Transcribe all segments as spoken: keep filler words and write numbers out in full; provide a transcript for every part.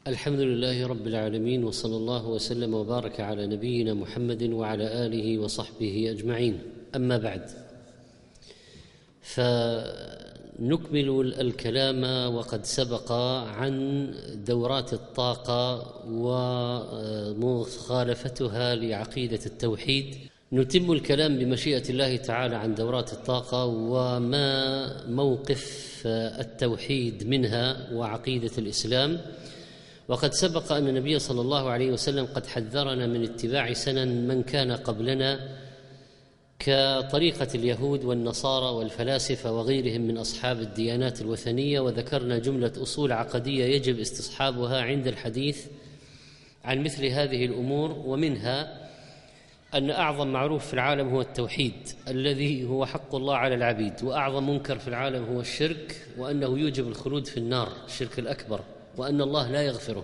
الحمد لله رب العالمين، وصلى الله وسلم وبارك على نبينا محمد وعلى آله وصحبه أجمعين. أما بعد، فنكمل الكلام وقد سبق عن دورات الطاقة ومخالفتها لعقيدة التوحيد. نتم الكلام بمشيئة الله تعالى عن دورات الطاقة وما موقف التوحيد منها وعقيدة الإسلام. وقد سبق أن النبي صلى الله عليه وسلم قد حذرنا من اتباع سنن من كان قبلنا كطريقة اليهود والنصارى والفلاسفة وغيرهم من أصحاب الديانات الوثنية، وذكرنا جملة أصول عقدية يجب استصحابها عند الحديث عن مثل هذه الأمور، ومنها أن أعظم معروف في العالم هو التوحيد الذي هو حق الله على العبيد، وأعظم منكر في العالم هو الشرك، وأنه يوجب الخلود في النار، الشرك الأكبر، وأن الله لا يغفره،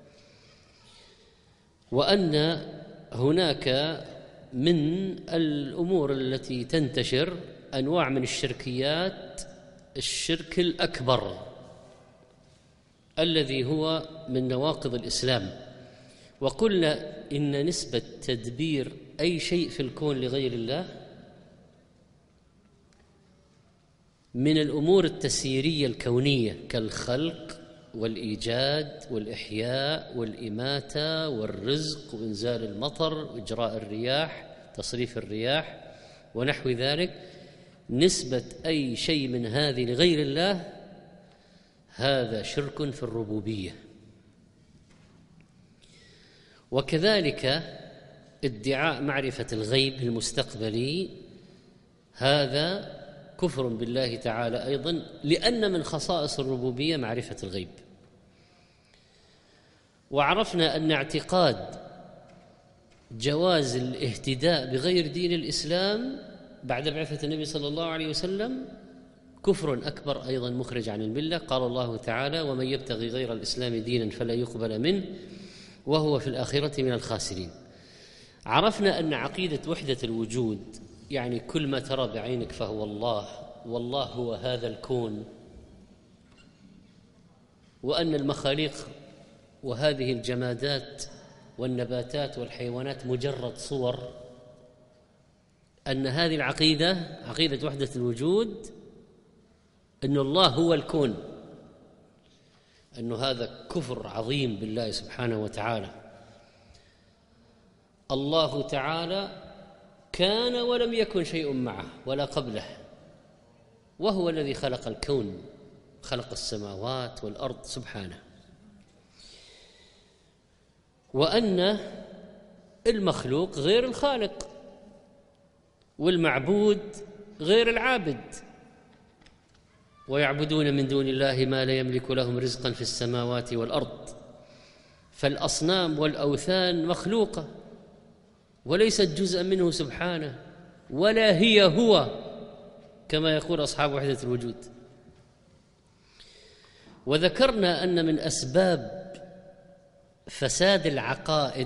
وأن هناك من الأمور التي تنتشر أنواع من الشركيات الشرك الأكبر الذي هو من نواقض الإسلام. وقلنا إن نسبة تدبير أي شيء في الكون لغير الله من الأمور التسييرية الكونية كالخلق والإيجاد والإحياء والإماتة والرزق وإنزال المطر وإجراء الرياح، تصريف الرياح ونحو ذلك. نسبة أي شيء من هذه لغير الله هذا شرك في الربوبية. وكذلك ادعاء معرفة الغيب المستقبلي هذا كفر بالله تعالى أيضا، لأن من خصائص الربوبية معرفة الغيب. وعرفنا أن اعتقاد جواز الاهتداء بغير دين الإسلام بعد بعثة النبي صلى الله عليه وسلم كفر أكبر أيضا مخرج عن الملة. قال الله تعالى: ومن يبتغي غير الإسلام دينا فلا يقبل منه وهو في الآخرة من الخاسرين. عرفنا أن عقيدة وحدة الوجود، يعني كل ما ترى بعينك فهو الله، والله هو هذا الكون، وأن المخاليق وهذه الجمادات والنباتات والحيوانات مجرد صور. أن هذه العقيدة عقيدة وحدة الوجود، أن الله هو الكون، أن هذا كفر عظيم بالله سبحانه وتعالى. الله تعالى كان ولم يكن شيء معه ولا قبله، وهو الذي خلق الكون، خلق السماوات والأرض سبحانه. وأن المخلوق غير الخالق، والمعبود غير العابد، ويعبدون من دون الله ما لا يملك لهم رزقا في السماوات والأرض. فالأصنام والأوثان مخلوقة وليست جزءا منه سبحانه، ولا هي هو كما يقول أصحاب وحدة الوجود. وذكرنا أن من أسباب فساد العقائد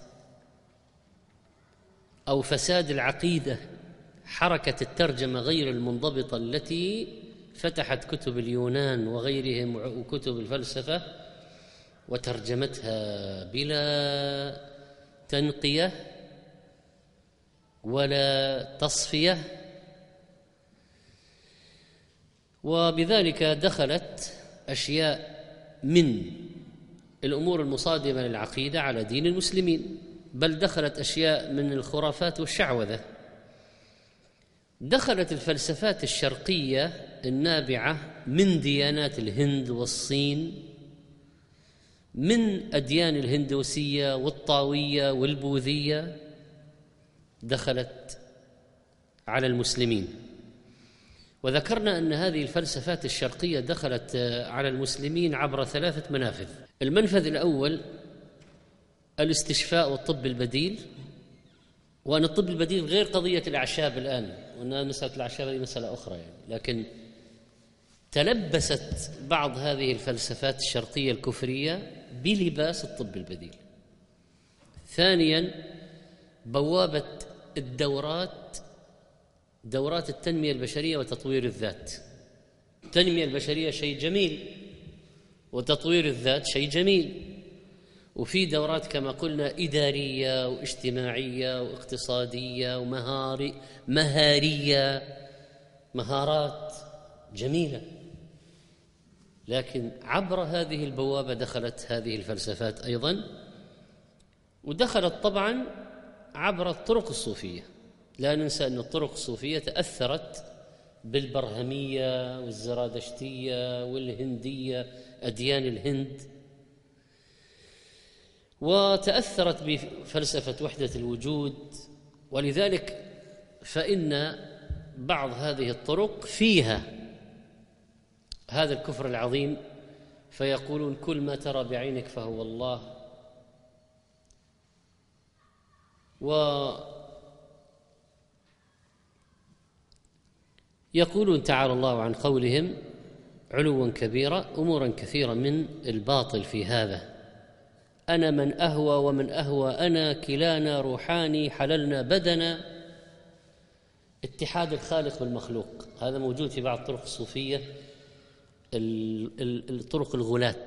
أو فساد العقيدة حركة الترجمة غير المنضبطة التي فتحت كتب اليونان وغيرهم وكتب الفلسفة وترجمتها بلا تنقية ولا تصفية، وبذلك دخلت أشياء من الأمور المصادمة للعقيدة على دين المسلمين، بل دخلت أشياء من الخرافات والشعوذة. دخلت الفلسفات الشرقية النابعة من ديانات الهند والصين، من أديان الهندوسية والطاوية والبوذية، دخلت على المسلمين. وذكرنا أن هذه الفلسفات الشرقية دخلت على المسلمين عبر ثلاثة منافذ. المنفذ الأول الاستشفاء والطب البديل، وأن الطب البديل غير قضية الأعشاب الآن، وأن مسألة الأعشاب هي مسألة أخرى يعني، لكن تلبست بعض هذه الفلسفات الشرقية الكفرية بلباس الطب البديل. ثانياً بوابة الدورات، دورات التنمية البشرية وتطوير الذات. التنمية البشرية شيء جميل، وتطوير الذات شيء جميل، وفي دورات كما قلنا إدارية واجتماعية واقتصادية ومهاري مهارية، مهارات جميلة. لكن عبر هذه البوابة دخلت هذه الفلسفات أيضا، ودخلت طبعا عبر الطرق الصوفية. لا ننسى أن الطرق الصوفية تأثرت بالبرهمية والزرادشتية والهندية، أديان الهند، وتأثرت بفلسفة وحدة الوجود. ولذلك فإن بعض هذه الطرق فيها هذا الكفر العظيم، فيقولون كل ما ترى بعينك فهو الله. ويقولون تعالى الله عن قولهم علوا كبيرا، أمورا كثيرة من الباطل في هذا. أنا من أهوى ومن أهوى أنا، كلانا روحاني حللنا بدنا. اتحاد الخالق بالمخلوق هذا موجود في بعض الطرق الصوفية، الطرق الغلاة.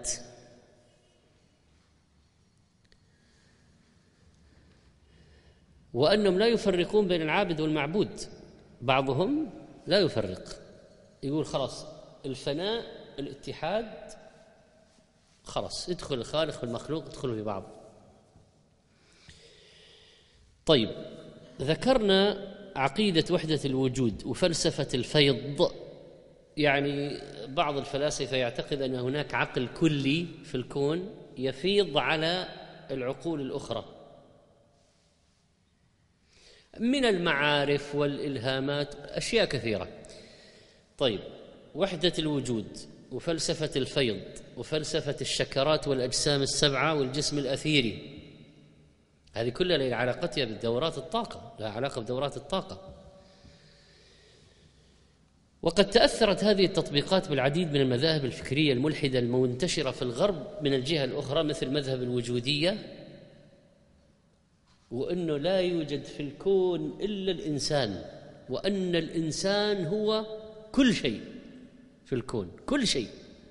وأنهم لا يفرقون بين العابد والمعبود، بعضهم لا يفرق، يقول خلاص الفناء الاتحاد، خلاص يدخل الخالق والمخلوق يدخلوا في بعض. طيب، ذكرنا عقيدة وحدة الوجود وفلسفة الفيض. يعني بعض الفلاسفة يعتقد أن هناك عقل كلي في الكون يفيض على العقول الأخرى من المعارف والإلهامات، أشياء كثيرة. طيب، وحدة الوجود وفلسفة الفيض وفلسفة الشكرات والأجسام السبعة والجسم الأثيري، هذه كلها لها علاقتها بدورات الطاقة، لها علاقة بدورات الطاقة. وقد تأثرت هذه التطبيقات بالعديد من المذاهب الفكرية الملحدة المنتشرة في الغرب من الجهة الأخرى، مثل مذهب الوجودية، وأنه لا يوجد في الكون إلا الإنسان، وأن الإنسان هو كل شيء في الكون، كل شيء،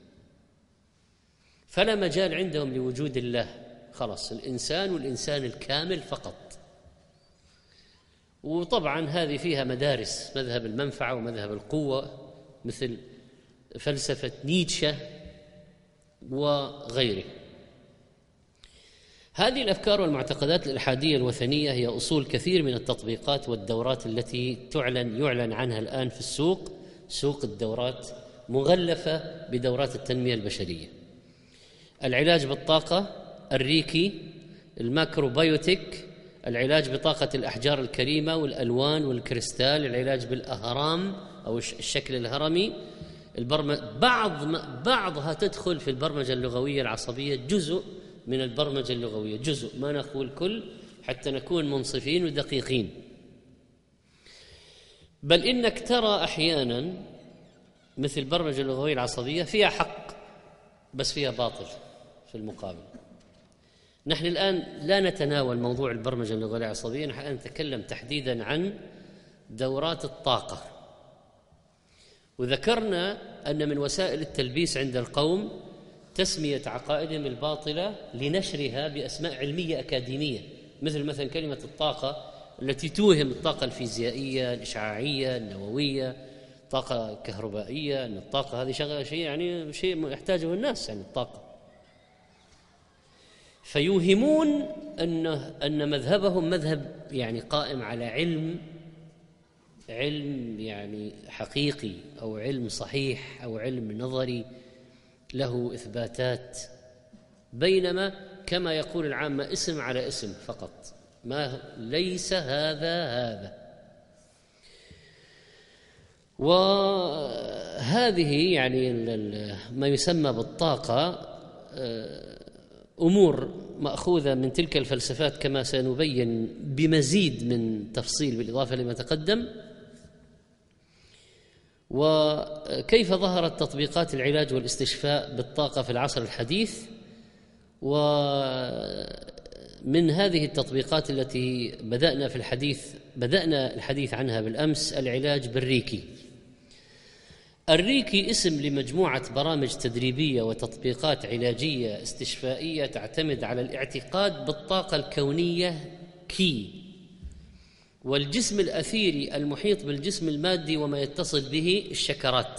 فلا مجال عندهم لوجود الله، خلاص الإنسان والإنسان الكامل فقط. وطبعا هذه فيها مدارس، مذهب المنفعة ومذهب القوة، مثل فلسفة نيتشه وغيره. هذه الأفكار والمعتقدات الإلحادية الوثنية هي أصول كثير من التطبيقات والدورات التي تعلن يعلن عنها الآن في السوق، سوق الدورات مغلفة بدورات التنمية البشرية. العلاج بالطاقة، الريكي، الماكروبيوتيك، العلاج بطاقة الأحجار الكريمة والألوان والكريستال، العلاج بالأهرام أو الشكل الهرمي، البرم... بعض بعضها تدخل في البرمجة اللغوية العصبية، جزء من البرمجة اللغوية، جزء، ما نقول كل حتى نكون منصفين ودقيقين. بل إنك ترى أحيانا مثل البرمجة اللغوية العصبية فيها حق بس فيها باطل في المقابل. نحن الآن لا نتناول موضوع البرمجة اللغوية العصبية، نحن نتكلم تحديدا عن دورات الطاقة. وذكرنا أن من وسائل التلبيس عند القوم تسمية عقائدهم الباطلة لنشرها بأسماء علمية أكاديمية، مثل مثلا كلمة الطاقة التي توهم الطاقة الفيزيائية الإشعاعية النووية، طاقة كهربائية، أن الطاقة هذه شغلة شيء يعني شيء يحتاجه الناس، يعني الطاقة. فيوهمون أن أن مذهبهم مذهب يعني قائم على علم علم يعني حقيقي أو علم صحيح أو علم نظري له إثباتات، بينما كما يقول العامة اسم على اسم فقط، ما ليس هذا هذا. وهذه يعني ما يسمى بالطاقة أمور مأخوذة من تلك الفلسفات كما سنبين بمزيد من تفصيل بالإضافة لما تقدم. وكيف ظهرت تطبيقات العلاج والاستشفاء بالطاقة في العصر الحديث. ومن هذه التطبيقات التي بدأنا في الحديث بدأنا الحديث عنها بالأمس العلاج بالريكي. الريكي اسم لمجموعة برامج تدريبية وتطبيقات علاجية استشفائية تعتمد على الاعتقاد بالطاقة الكونية كي والجسم الأثيري المحيط بالجسم المادي وما يتصل به الشكرات،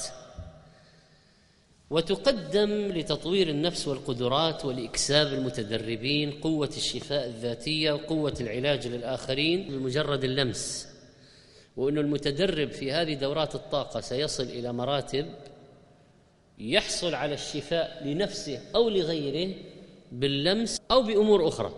وتقدم لتطوير النفس والقدرات ولإكساب المتدربين قوة الشفاء الذاتية وقوة العلاج للآخرين بمجرد اللمس، وأن المتدرب في هذه دورات الطاقة سيصل إلى مراتب يحصل على الشفاء لنفسه أو لغيره باللمس أو بأمور أخرى.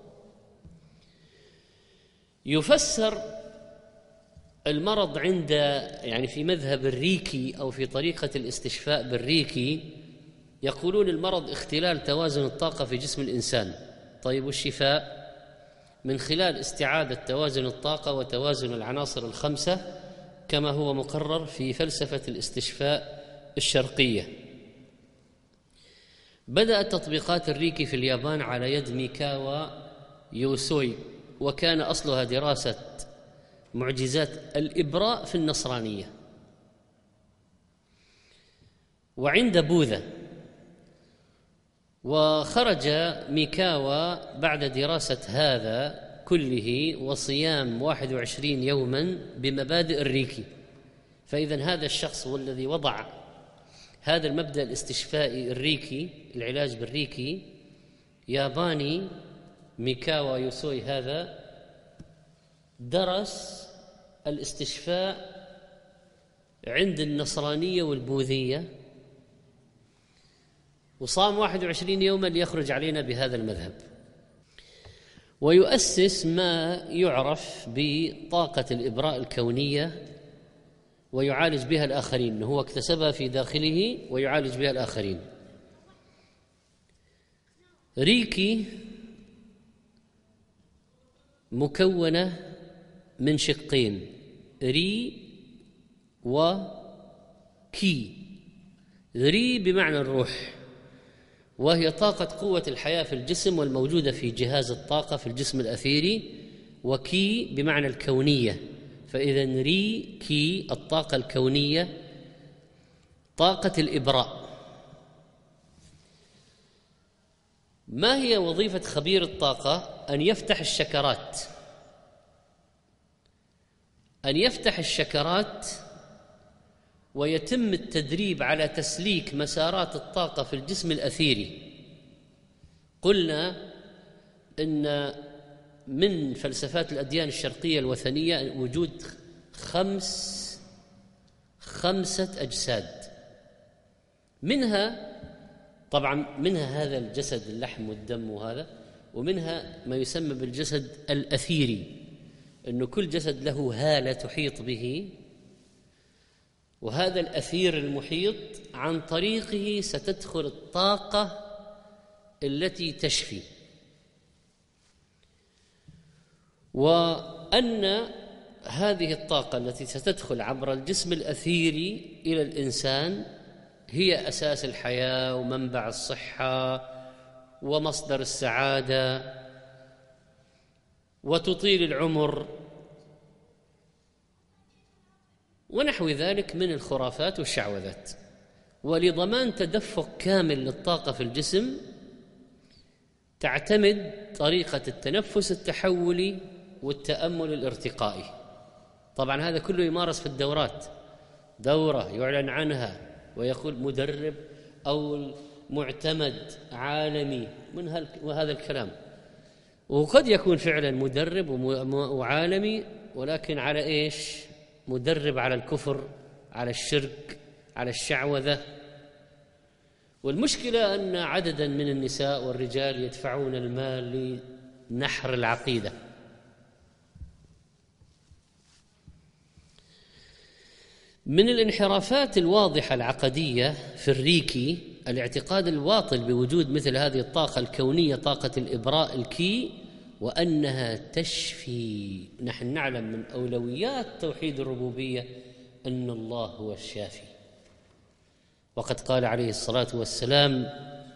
يفسر المرض عند يعني في مذهب الريكي أو في طريقة الاستشفاء بالريكي، يقولون المرض اختلال توازن الطاقة في جسم الإنسان. طيب والشفاء؟ من خلال استعادة توازن الطاقة وتوازن العناصر الخمسة كما هو مقرر في فلسفة الاستشفاء الشرقية. بدأت تطبيقات الريكي في اليابان على يد ميكاوا يوسوي، وكان أصلها دراسة معجزات الإبراء في النصرانية. وعند بوذا، وخرج ميكاوا بعد دراسة هذا كله وصيام واحد وعشرين يوما بمبادئ الريكي. فإذن هذا الشخص هو الذي وضع هذا المبدأ الاستشفائي الريكي، العلاج بالريكي، ياباني ميكاوا يوسوي. هذا درس الاستشفاء عند النصرانية والبوذية، وصام واحد وعشرين يوما ليخرج علينا بهذا المذهب، ويؤسس ما يعرف بطاقة الإبراء الكونية ويعالج بها الآخرين. هو اكتسبها في داخله ويعالج بها الآخرين. ريكي مكونة من شقين، ري وكي. ري بمعنى الروح، وهي طاقة قوة الحياة في الجسم والموجودة في جهاز الطاقة في الجسم الأثيري، وكي بمعنى الكونية. فإذن ري كي الطاقة الكونية، طاقة الإبراء. ما هي وظيفة خبير الطاقة؟ أن يفتح الشكرات، أن يفتح الشكرات ويتم التدريب على تسليك مسارات الطاقة في الجسم الأثيري. قلنا إن من فلسفات الأديان الشرقية الوثنية وجود خمس خمسة أجساد، منها طبعا منها هذا الجسد اللحم والدم وهذا، ومنها ما يسمى بالجسد الأثيري، إنه كل جسد له هالة تحيط به، وهذا الأثير المحيط عن طريقه ستدخل الطاقة التي تشفي. وأن هذه الطاقة التي ستدخل عبر الجسم الأثيري إلى الإنسان هي أساس الحياة ومنبع الصحة ومصدر السعادة وتطيل العمر ونحو ذلك من الخرافات والشعوذات. ولضمان تدفق كامل للطاقة في الجسم تعتمد طريقة التنفس التحولي والتأمل الارتقائي. طبعا هذا كله يمارس في الدورات، دورة يعلن عنها ويقول مدرب أو معتمد عالمي من هذا الكلام، وقد يكون فعلا مدرب وعالمي، ولكن على إيش؟ مدرب على الكفر، على الشرك، على الشعوذة. والمشكلة أن عددا من النساء والرجال يدفعون المال لنحر العقيدة. من الانحرافات الواضحة العقدية في الريكي الاعتقاد الواطل بوجود مثل هذه الطاقة الكونية، طاقة الإبراء الكي، وأنها تشفي. نحن نعلم من أولويات توحيد الربوبية أن الله هو الشافي، وقد قال عليه الصلاة والسلام: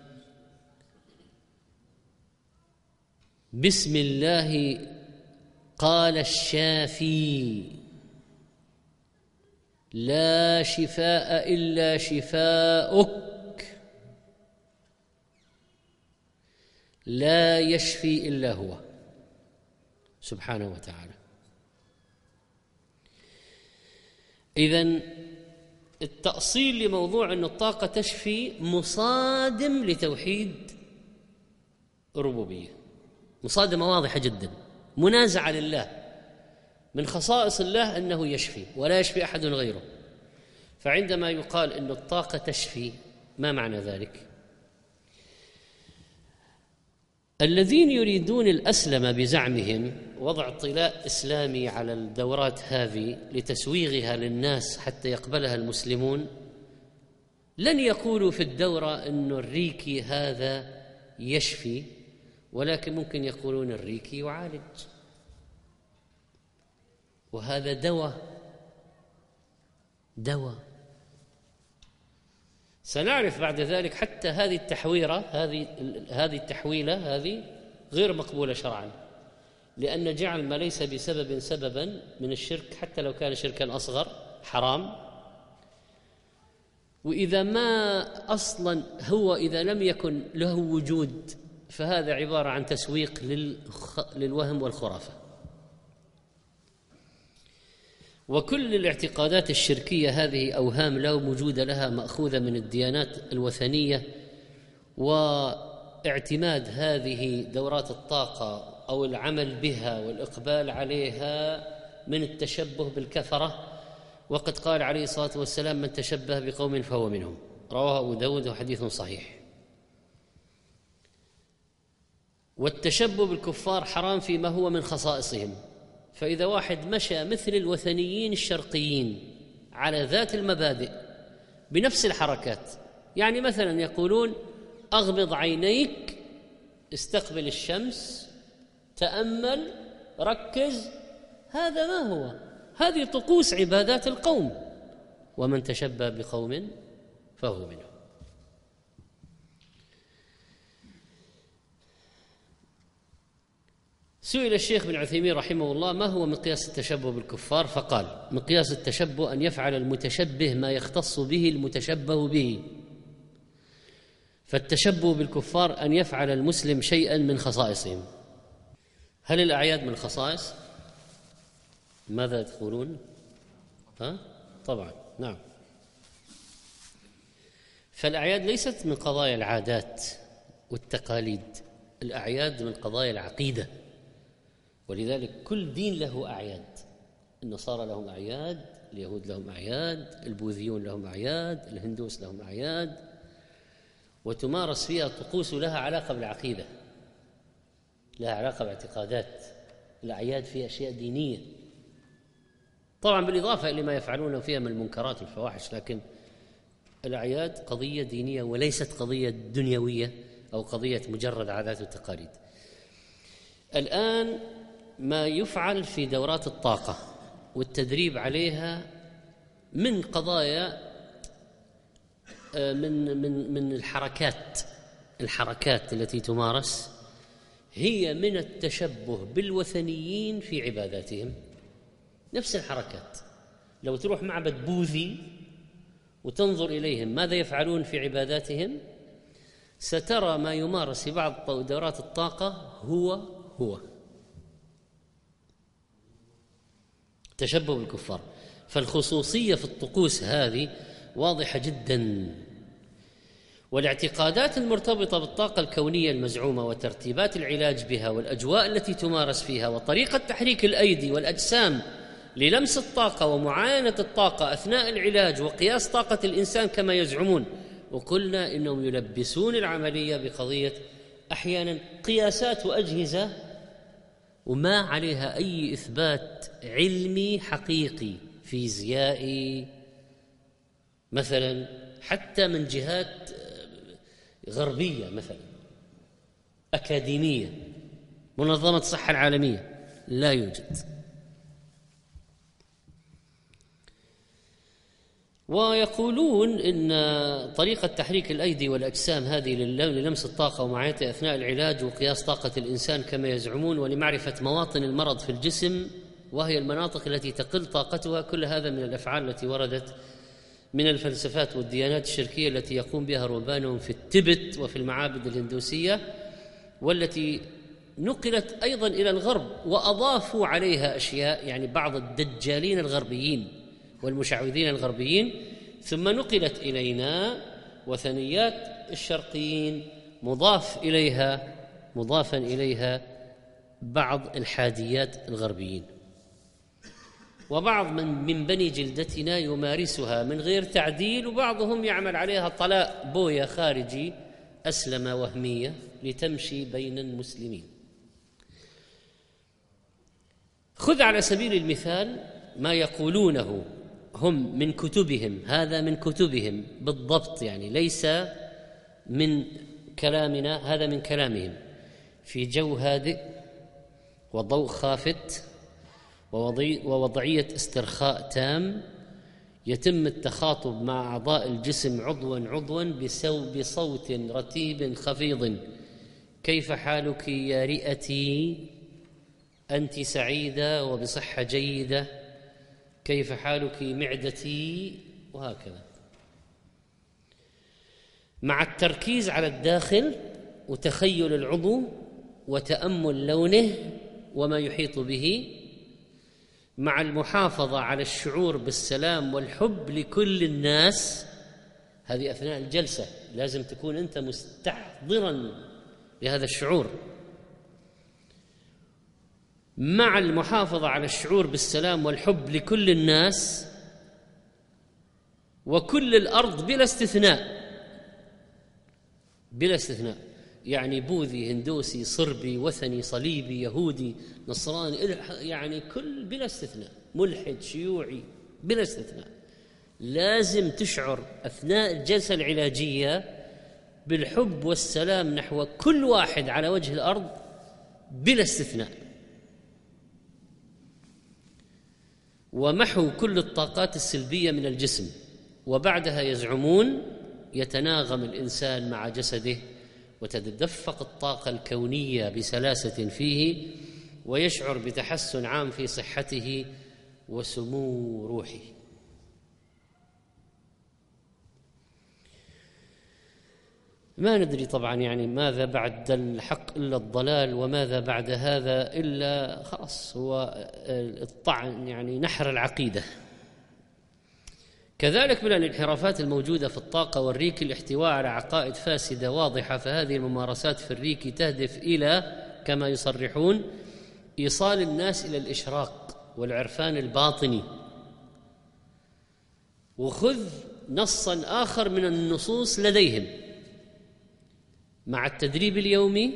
بسم الله قال الشافي. لا شفاء إلا شفاؤك، لا يشفي إلا هو سبحانه وتعالى. إذن التأصيل لموضوع أن الطاقة تشفي مصادم لتوحيد الربوبية، مصادمة واضحة جدا، منازعة لله. من خصائص الله أنه يشفي ولا يشفي أحد غيره. فعندما يقال أن الطاقة تشفي، ما معنى ذلك؟ الذين يريدون الأسلم بزعمهم وضع طلاء إسلامي على الدورات هذه لتسويغها للناس حتى يقبلها المسلمون، لن يقولوا في الدورة أن الريكي هذا يشفي، ولكن ممكن يقولون الريكي يعالج، وهذا دواء دواء. سنعرف بعد ذلك حتى هذه التحويرة هذه هذه التحويلة هذه غير مقبولة شرعا، لأن جعل ما ليس بسبب سببا من الشرك حتى لو كان شركا أصغر حرام. وإذا ما أصلا هو إذا لم يكن له وجود فهذا عبارة عن تسويق للوهم والخرافة. وكل الاعتقادات الشركية هذه أوهام لا وجود لها، مأخوذة من الديانات الوثنية، واعتماد هذه دورات الطاقة أو العمل بها والإقبال عليها من التشبه بالكفرة. وقد قال عليه الصلاة والسلام: من تشبه بقوم فهو منهم، رواه أبو داود وحديث صحيح. والتشبه بالكفار حرام فيما هو من خصائصهم. فإذا واحد مشى مثل الوثنيين الشرقيين على ذات المبادئ بنفس الحركات، يعني مثلا يقولون أغمض عينيك، استقبل الشمس، تأمل، ركز، هذا ما هو؟ هذه طقوس عبادات القوم. ومن تشبه بقوم فهو منهم. سئل الشيخ بن عثيمين رحمه الله: ما هو مقياس التشبه بالكفار؟ فقال: مقياس التشبه أن يفعل المتشبه ما يختص به المتشبه به. فالتشبه بالكفار أن يفعل المسلم شيئا من خصائصهم. هل الأعياد من خصائص؟ ماذا تقولون؟ ها؟ طبعا نعم. فالأعياد ليست من قضايا العادات والتقاليد، الأعياد من قضايا العقيدة. ولذلك كل دين له أعياد، النصارى لهم أعياد، اليهود لهم أعياد، البوذيون لهم أعياد، الهندوس لهم أعياد، وتمارس فيها طقوس لها علاقة بالعقيدة، لها علاقة باعتقادات. الأعياد فيها أشياء دينية طبعا بالإضافة إلى ما يفعلونه فيها من المنكرات والفواحش، لكن الأعياد قضية دينية وليست قضية دنيوية أو قضية مجرد عادات وتقاليد. الآن ما يفعل في دورات الطاقة والتدريب عليها من قضايا من من من الحركات الحركات التي تمارس، هي من التشبه بالوثنيين في عباداتهم. نفس الحركات. لو تروح معبد بوذي وتنظر إليهم ماذا يفعلون في عباداتهم، سترى ما يمارس في بعض دورات الطاقة هو هو تشبه بالكفار. فالخصوصية في الطقوس هذه واضحة جدا. والاعتقادات المرتبطة بالطاقة الكونية المزعومة وترتيبات العلاج بها والأجواء التي تمارس فيها وطريقة تحريك الأيدي والأجسام للمس الطاقة ومعاينة الطاقة أثناء العلاج وقياس طاقة الإنسان كما يزعمون. وقلنا إنهم يلبسون العملية بقضية أحيانا قياسات وأجهزة وما عليها أي إثبات علمي حقيقي فيزيائي مثلا، حتى من جهات غربية مثلا أكاديمية، منظمة الصحة العالمية، لا يوجد. ويقولون إن طريقة تحريك الأيدي والأجسام هذه للمس الطاقة ومعاينتها أثناء العلاج وقياس طاقة الإنسان كما يزعمون ولمعرفة مواطن المرض في الجسم وهي المناطق التي تقل طاقتها. كل هذا من الأفعال التي وردت من الفلسفات والديانات الشركية التي يقوم بها رهبانهم في التبت وفي المعابد الهندوسية، والتي نقلت أيضا إلى الغرب وأضافوا عليها أشياء، يعني بعض الدجالين الغربيين والمشعوذين الغربيين، ثم نقلت إلينا وثنيات الشرقيين مضاف إليها مضافا إليها بعض الحاديات الغربيين، وبعض من, من بني جلدتنا يمارسها من غير تعديل، وبعضهم يعمل عليها طلاء بويا خارجي أسلم وهمية لتمشي بين المسلمين. خذ على سبيل المثال ما يقولونه هم من كتبهم، هذا من كتبهم بالضبط، يعني ليس من كلامنا، هذا من كلامهم. في جو هادئ وضوء خافت ووضعية استرخاء تام يتم التخاطب مع أعضاء الجسم عضواً عضواً بصوت رتيب خفيض: كيف حالك يا رئتي؟ أنت سعيدة وبصحة جيدة؟ كيف حالك معدتي؟ وهكذا، مع التركيز على الداخل وتخيل العضو وتأمل لونه وما يحيط به، مع المحافظة على الشعور بالسلام والحب لكل الناس. هذه أثناء الجلسة لازم تكون أنت مستحضراً لهذا الشعور، مع المحافظة على الشعور بالسلام والحب لكل الناس وكل الأرض بلا استثناء، بلا استثناء، يعني بوذي، هندوسي، صربي، وثني، صليبي، يهودي، نصراني، يعني كل بلا استثناء، ملحد، شيوعي، بلا استثناء. لازم تشعر أثناء الجلسة العلاجية بالحب والسلام نحو كل واحد على وجه الأرض بلا استثناء، ومحو كل الطاقات السلبية من الجسم. وبعدها يزعمون يتناغم الإنسان مع جسده وتتدفق الطاقة الكونية بسلاسة فيه، ويشعر بتحسن عام في صحته وسمو روحه. ما ندري طبعا يعني ماذا بعد الحق إلا الضلال، وماذا بعد هذا إلا خلاص هو الطعن، يعني نحر العقيدة. كذلك من الانحرافات الموجودة في الطاقة والريكي الاحتواء على عقائد فاسدة واضحة، فهذه الممارسات في الريكي تهدف إلى، كما يصرحون، إيصال الناس إلى الإشراق والعرفان الباطني. وخذ نصا آخر من النصوص لديهم: مع التدريب اليومي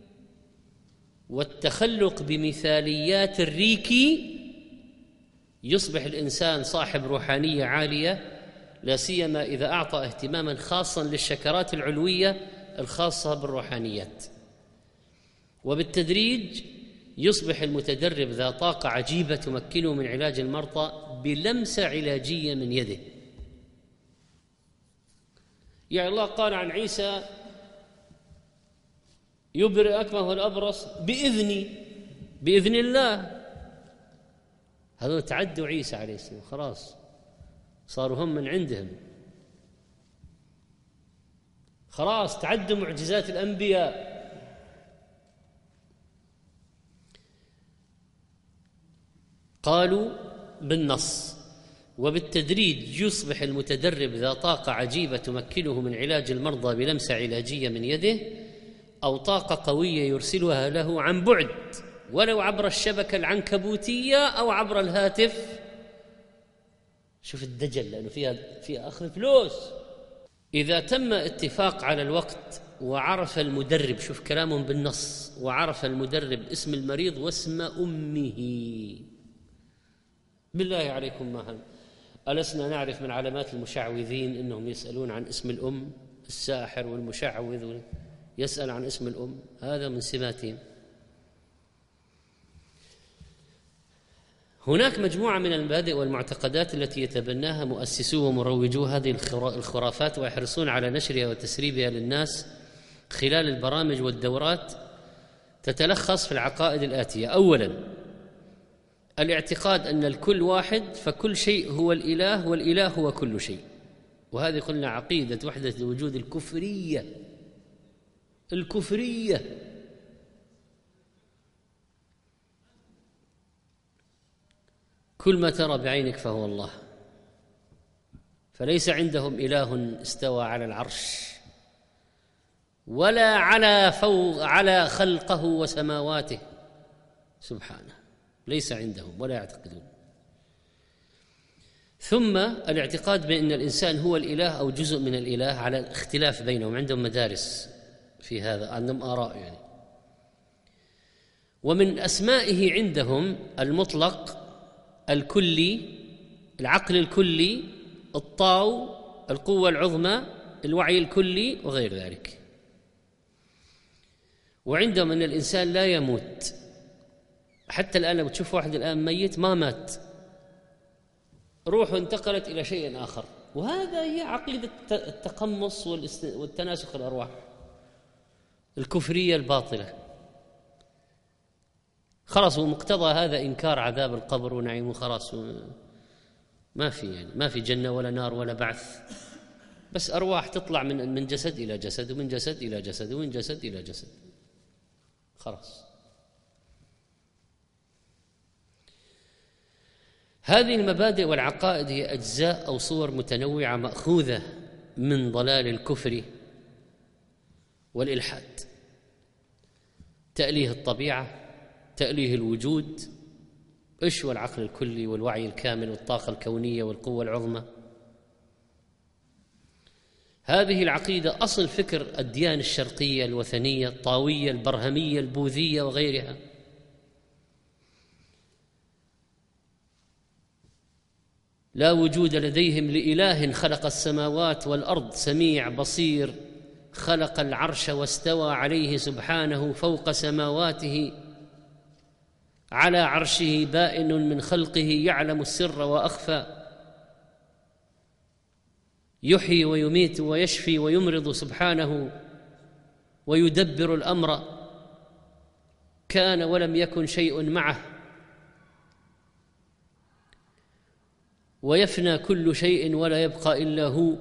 والتخلق بمثاليات الريكي يصبح الإنسان صاحب روحانية عالية، لا سيما إذا أعطى اهتماما خاصا للشكرات العلوية الخاصة بالروحانيات. وبالتدريج يصبح المتدرب ذا طاقة عجيبة تمكنه من علاج المرضى بلمسة علاجية من يده. يعني الله قال عن عيسى: يبرئ أكمه والأبرص بإذني، بإذن الله. هذول تعدوا عيسى عليه السلام، خلاص صاروا هم من عندهم، خلاص تعدوا معجزات الأنبياء. قالوا بالنص: وبالتدريج يصبح المتدرب ذا طاقة عجيبة تمكنه من علاج المرضى بلمسة علاجية من يده، أو طاقة قوية يرسلها له عن بعد، ولو عبر الشبكة العنكبوتية أو عبر الهاتف. شوف الدجل، لأنه فيها فيها أخذ فلوس. إذا تم اتفاق على الوقت وعرف المدرب، شوف كلامهم بالنص، وعرف المدرب اسم المريض واسم أمه. بالله عليكم، ما هم ألسنا نعرف من علامات المشعوذين إنهم يسألون عن اسم الأم؟ الساحر والمشعوذ يسأل عن اسم الأم، هذا من سماتهم. هناك مجموعة من المبادئ والمعتقدات التي يتبناها مؤسسو ومروجو هذه الخرافات ويحرصون على نشرها وتسريبها للناس خلال البرامج والدورات، تتلخص في العقائد الآتية: أولاً، الاعتقاد أن الكل واحد، فكل شيء هو الإله والإله هو كل شيء. وهذه قلنا عقيدة وحدة الوجود الكفرية الكفرية كل ما ترى بعينك فهو الله، فليس عندهم إله استوى على العرش ولا على فوق على خلقه وسماواته سبحانه، ليس عندهم ولا يعتقدون. ثم الاعتقاد بأن الإنسان هو الإله أو جزء من الإله على اختلاف بينهم، عندهم مدارس في هذا، عندهم آراء يعني. ومن أسمائه عندهم المطلق، الكلي، العقل الكلي، الطاو، القوة العظمى، الوعي الكلي وغير ذلك. وعندهم أن الإنسان لا يموت، حتى الآن لو تشوف واحد الآن ميت ما مات، روحه انتقلت إلى شيء آخر. وهذا هي عقيدة التقمص والتناسخ الأرواح الكفرية الباطلة. خلاص، ومقتضى هذا إنكار عذاب القبر ونعيمه، خلاص ما في يعني ما في جنة ولا نار ولا بعث، بس أرواح تطلع من من جسد إلى جسد ومن جسد إلى جسد ومن جسد إلى جسد، خلاص. هذه المبادئ والعقائد هي أجزاء أو صور متنوعة مأخوذة من ضلال الكفر والإلحاد. تأليه الطبيعة، تأليه الوجود، إيش هو العقل الكلي والوعي الكامل والطاقة الكونية والقوة العظمى. هذه العقيدة أصل فكر الديانة الشرقية الوثنية الطاوية البرهمية البوذية وغيرها. لا وجود لديهم لإله خلق السماوات والأرض، سميع بصير، خلق العرش واستوى عليه سبحانه فوق سماواته، على عرشه بائن من خلقه، يعلم السر وأخفى، يحيي ويميت ويشفي ويمرض سبحانه، ويدبر الأمر، كان ولم يكن شيء معه، ويفنى كل شيء ولا يبقى إلا هو.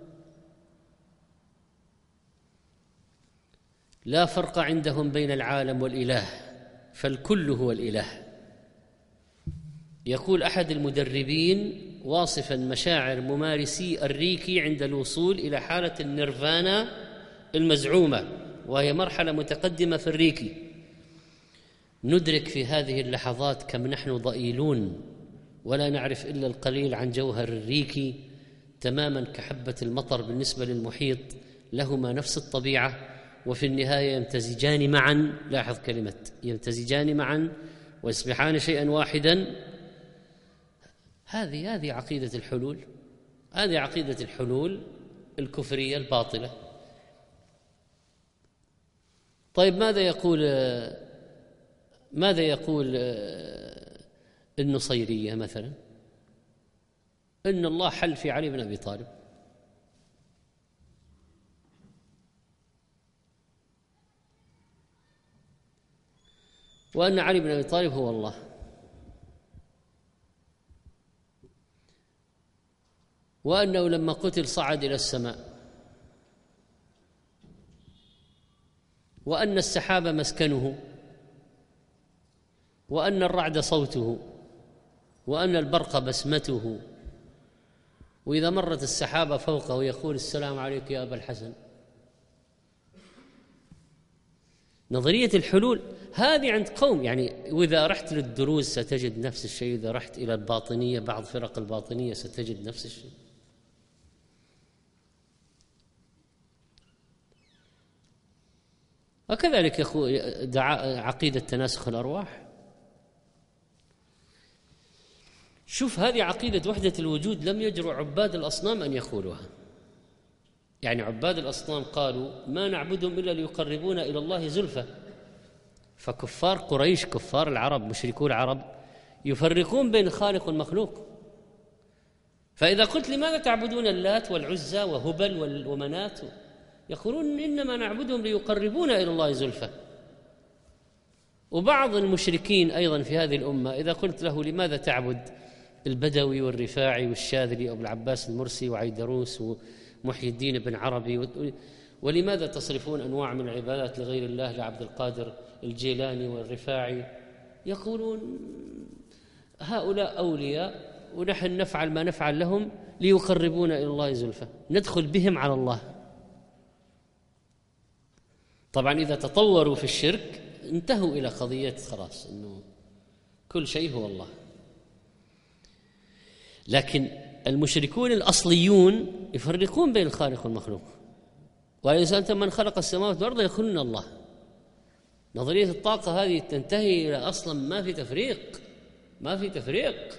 لا فرق عندهم بين العالم والإله، فالكل هو الإله. يقول أحد المدربين واصفا مشاعر ممارسي الريكي عند الوصول إلى حالة النيرفانا المزعومة، وهي مرحلة متقدمة في الريكي: ندرك في هذه اللحظات كم نحن ضئيلون ولا نعرف إلا القليل عن جوهر الريكي، تماما كحبة المطر بالنسبة للمحيط، لهما نفس الطبيعة، وفي النهاية يمتزجان معا. لاحظ كلمة يمتزجان معا ويصبحان شيئا واحدا. هذه هذه عقيدة الحلول، هذه عقيدة الحلول الكفرية الباطلة. طيب ماذا يقول ماذا يقول النصيرية مثلا؟ إن الله حل في علي بن أبي طالب. وأن علي بن أبي طالب هو الله. وأنه لما قتل صعد إلى السماء. وأن السحاب مسكنه. وأن الرعد صوته. وأن البرق بسمته. وإذا مرت السحابة فوقه يقول: السلام عليك يا أبا الحسن. نظرية الحلول هذه عند قوم، يعني وإذا رحت للدروز ستجد نفس الشيء، إذا رحت إلى الباطنية بعض فرق الباطنية ستجد نفس الشيء. وكذلك دعاء عقيدة تناسخ الأرواح. شوف، هذه عقيدة وحدة الوجود لم يجرؤ عباد الأصنام أن يقولوها. يعني عباد الأصنام قالوا: ما نعبدهم إلا ليقربونا إلى الله زلفى. فكفار قريش، كفار العرب، مشركو العرب، يفرقون بين الخالق والمخلوق. فإذا قلت: لماذا تعبدون اللات والعزى وهبل ومنات؟ يقولون: إنما نعبدهم ليقربونا إلى الله زلفى. وبعض المشركين أيضا في هذه الأمة إذا قلت له لماذا تعبد البدوي والرفاعي والشاذلي وأبو العباس المرسي وعيدروس ومحي الدين بن عربي، ولماذا تصرفون أنواع من العبادات لغير الله لعبد القادر الجيلاني والرفاعي؟ يقولون هؤلاء أولياء ونحن نفعل ما نفعل لهم ليقربونا إلى الله زلفى، ندخل بهم على الله. طبعا إذا تطوروا في الشرك انتهوا إلى قضية خلاص إنه كل شيء هو الله. لكن المشركون الأصليون يفرقون بين الخالق والمخلوق، وإذا سألت من خلق السماوات والأرض يقولون الله. نظرية الطاقة هذه تنتهي إلى أصلا ما في تفريق، ما في تفريق.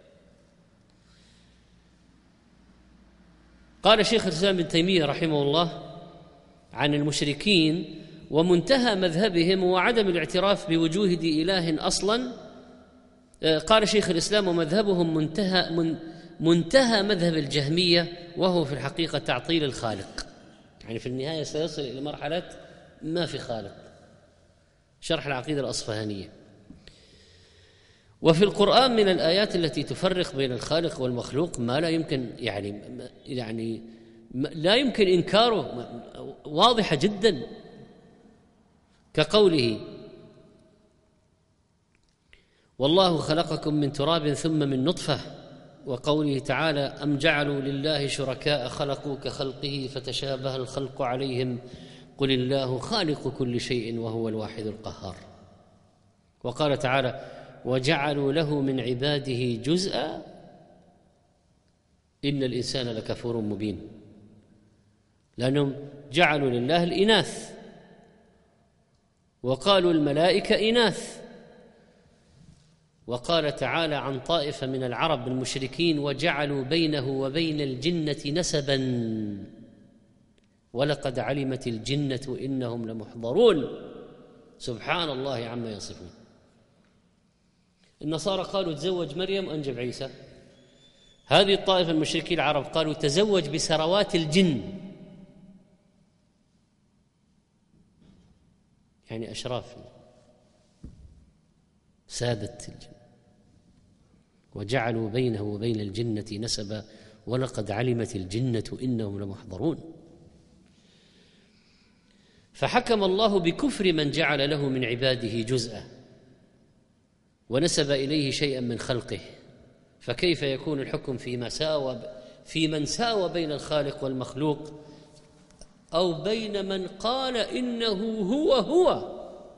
قال شيخ الإسلام ابن تيمية رحمه الله عن المشركين: ومنتهى مذهبهم هو عدم الاعتراف بوجود إله أصلا. قال شيخ الإسلام: ومذهبهم منتهى من منتهى مذهب الجهمية، وهو في الحقيقة تعطيل الخالق، يعني في النهاية سيصل إلى مرحلة ما في خالق. شرح العقيدة الأصفهانية. وفي القرآن من الآيات التي تفرق بين الخالق والمخلوق ما لا يمكن يعني يعني لا يمكن إنكاره، واضحة جدا، كقوله: والله خلقكم من تراب ثم من نطفة، وقوله تعالى: أم جعلوا لله شركاء خلقوا كخلقه فتشابه الخلق عليهم قل الله خالق كل شيء وهو الواحد القهار. وقال تعالى: وجعلوا له من عباده جزءا إن الإنسان لكفور مبين، لأنهم جعلوا لله الإناث، وقالوا الملائكة إناث. وقال تعالى عن طائفة من العرب المشركين: وجعلوا بينه وبين الجنة نسبا ولقد علمت الجنة إنهم لمحضرون. سبحان الله عما يصفون. النصارى قالوا تزوج مريم وأنجب عيسى، هذه الطائفة المشركين العرب قالوا تزوج بسروات الجن، يعني أشراف سادة الجن. وجعلوا بينه وبين الجنة نسبا ولقد علمت الجنة إنهم لمحضرون. فحكم الله بكفر من جعل له من عباده جزءا ونسب إليه شيئا من خلقه، فكيف يكون الحكم فيما ساوى في من ساوى بين الخالق والمخلوق، أو بين من قال إنه هو هو؟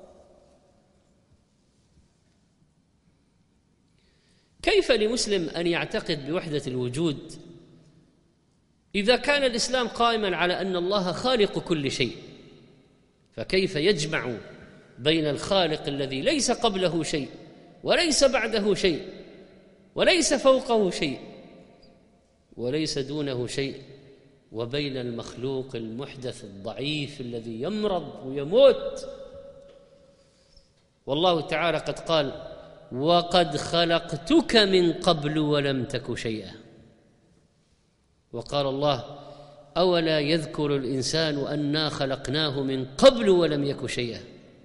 كيف لمسلم أن يعتقد بوحدة الوجود إذا كان الإسلام قائما على أن الله خالق كل شيء؟ فكيف يجمع بين الخالق الذي ليس قبله شيء وليس بعده شيء وليس فوقه شيء وليس دونه شيء، وبين المخلوق المحدث الضعيف الذي يمرض ويموت؟ والله تعالى قد قال: وقد خلقتك من قبل ولم تك شيئا. وقال الله: أولا يذكر الإنسان أنا خلقناه من قبل ولم يك شيئا.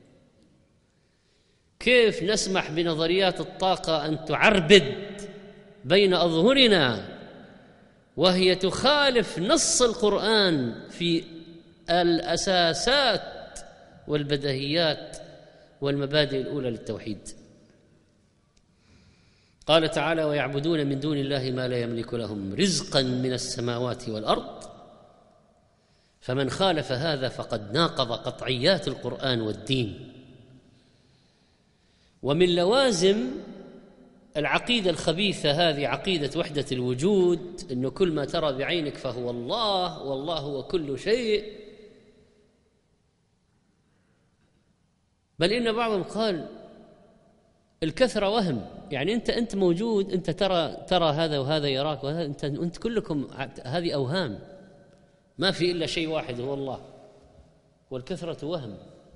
كيف نسمح بنظريات الطاقة أن تعربد بين أظهرنا وهي تخالف نص القرآن في الأساسات والبديهيات والمبادئ الأولى للتوحيد؟ قال تعالى: ويعبدون من دون الله ما لا يملك لهم رزقا من السماوات والأرض. فمن خالف هذا فقد ناقض قطعيات القرآن والدين. ومن لوازم العقيدة الخبيثة هذه عقيدة وحدة الوجود، أنه كل ما ترى بعينك فهو الله، والله هو كل شيء. بل إن بعضهم قال الكثرة وهم، يعني أنت أنت موجود، أنت ترى ترى هذا وهذا يراك وهذا، أنت أنت كلكم هذه أوهام، ما في إلا شيء واحد هو الله، والكثرة وهم.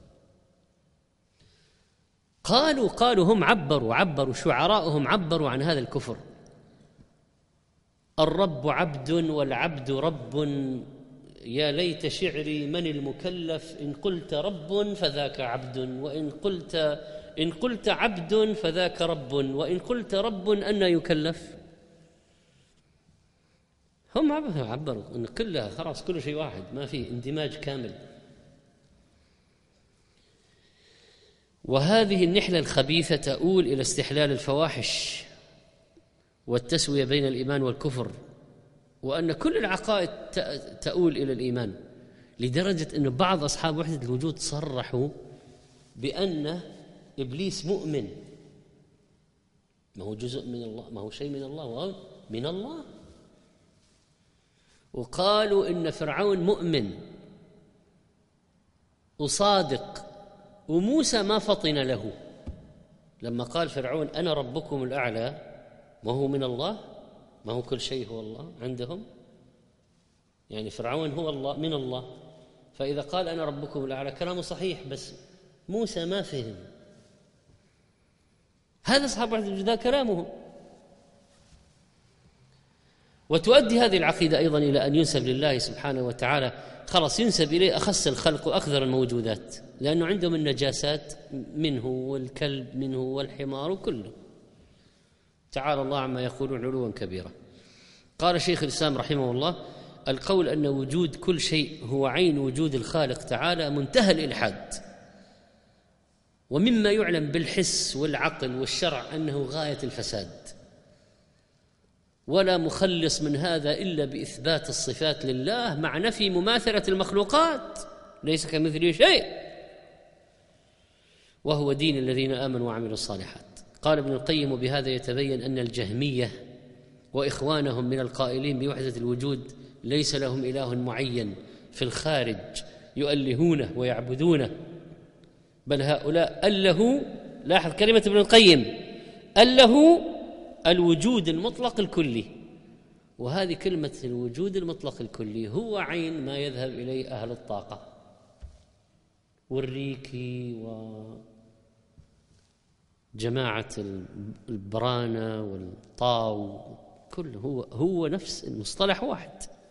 قالوا قالوا هم عبروا عبروا شعراءهم عبروا عن هذا الكفر: الرب عبد والعبد رب يا ليت شعري من المكلف، إن قلت رب فذاك عبد، وإن قلت إن قلت عبد فذاك رب، وإن قلت رب أن يكلف. هم عبروا أن كلها خلاص كل شيء واحد، ما في اندماج كامل. وهذه النحلة الخبيثة تؤول إلى استحلال الفواحش والتسوية بين الإيمان والكفر، وأن كل العقائد تؤول إلى الإيمان، لدرجة أن بعض أصحاب وحدة الوجود صرحوا بأن إبليس مؤمن، ما هو جزء من الله، ما هو شيء من الله، وهو من الله. وقالوا إن فرعون مؤمن وصادق، وموسى ما فطن له لما قال فرعون أنا ربكم الأعلى، ما هو من الله، ما هو كل شيء هو الله عندهم، يعني فرعون هو الله من الله، فإذا قال أنا ربكم الأعلى كلامه صحيح، بس موسى ما فهم. هذا أصحاب وحدة الوجود كلامه. وتؤدي هذه العقيدة أيضا إلى أن ينسب لله سبحانه وتعالى، خلاص ينسب إليه أخس الخلق وأقذر الموجودات، لأنه عندهم النجاسات منه والكلب منه والحمار وكله. تعالى الله عما يقولون علوا كبيرا. قال شيخ الإسلام رحمه الله: القول أن وجود كل شيء هو عين وجود الخالق تعالى منتهى الإلحاد، ومما يعلم بالحس والعقل والشرع أنه غاية الفساد، ولا مخلص من هذا إلا بإثبات الصفات لله مع نفي مماثلة المخلوقات، ليس كمثله شيء، وهو دين الذين آمنوا وعملوا الصالحات. قال ابن القيم: وبهذا يتبين أن الجهمية وإخوانهم من القائلين بوحدة الوجود ليس لهم إله معين في الخارج يؤلهونه ويعبدونه، بل هؤلاء أله، لاحظ كلمة ابن القيم، أله الوجود المطلق الكلي، وهذه كلمة الوجود المطلق الكلي هو عين ما يذهب إليه أهل الطاقة والريكي وجماعة البرانة والطاو، كله هو هو نفس المصطلح واحد.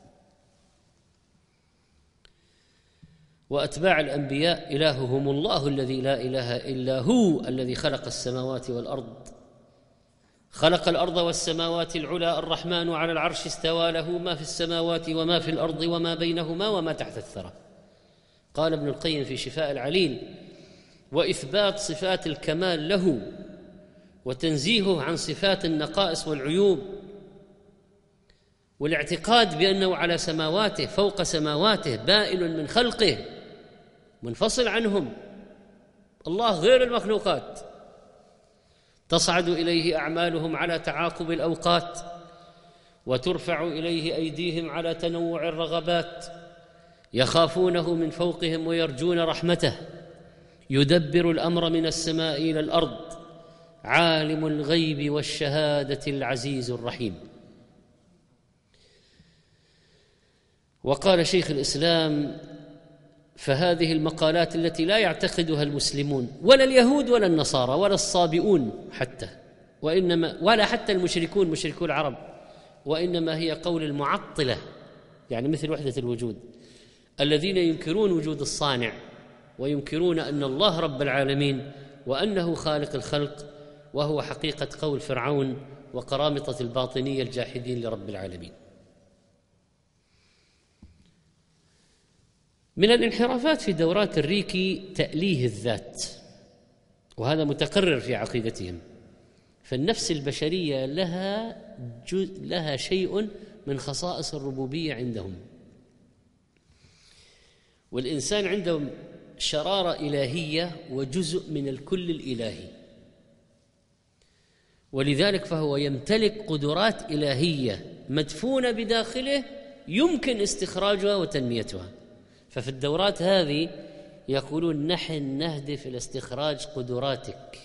وأتباع الأنبياء إلههم الله الذي لا إله إلا هو الذي خلق السماوات والأرض، خلق الأرض والسماوات العلى، الرحمن على العرش استوى، له ما في السماوات وما في الأرض وما بينهما وما تحت الثرى. قال ابن القيم في شفاء العليل: وإثبات صفات الكمال له وتنزيهه عن صفات النقائص والعيوب، والاعتقاد بأنه على سماواته فوق سماواته بائن من خلقه منفصل عنهم، الله غير المخلوقات، تصعد إليه أعمالهم على تعاقب الأوقات، وترفع إليه أيديهم على تنوع الرغبات، يخافونه من فوقهم ويرجون رحمته، يدبر الأمر من السماء إلى الأرض، عالم الغيب والشهادة العزيز الرحيم. وقال شيخ الإسلام: فهذه المقالات التي لا يعتقدها المسلمون ولا اليهود ولا النصارى ولا الصابئون حتى، وإنما ولا حتى المشركون مشركو العرب، وإنما هي قول المعطلة، يعني مثل وحدة الوجود، الذين ينكرون وجود الصانع وينكرون أن الله رب العالمين وأنه خالق الخلق، وهو حقيقة قول فرعون وقرامطة الباطنية الجاحدين لرب العالمين. من الانحرافات في دورات الريكي تأليه الذات، وهذا متقرر في عقيدتهم، فالنفس البشرية لها لها شيء من خصائص الربوبية عندهم، والإنسان عندهم شرارة إلهية وجزء من الكل الإلهي، ولذلك فهو يمتلك قدرات إلهية مدفونة بداخله يمكن استخراجها وتنميتها. ففي الدورات هذه يقولون: نحن نهدف إلى استخراج قدراتك